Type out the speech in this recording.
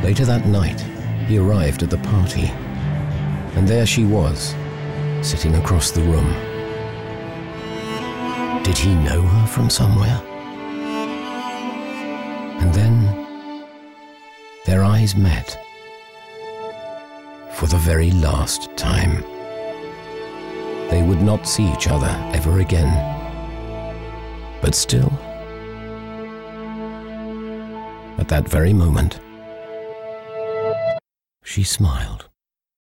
Later that night, he arrived at the party, and there she was, sitting across the room. Did he know her from somewhere? And then their eyes met for the very last time. They would not see each other ever again, but still, at that very moment, she smiled.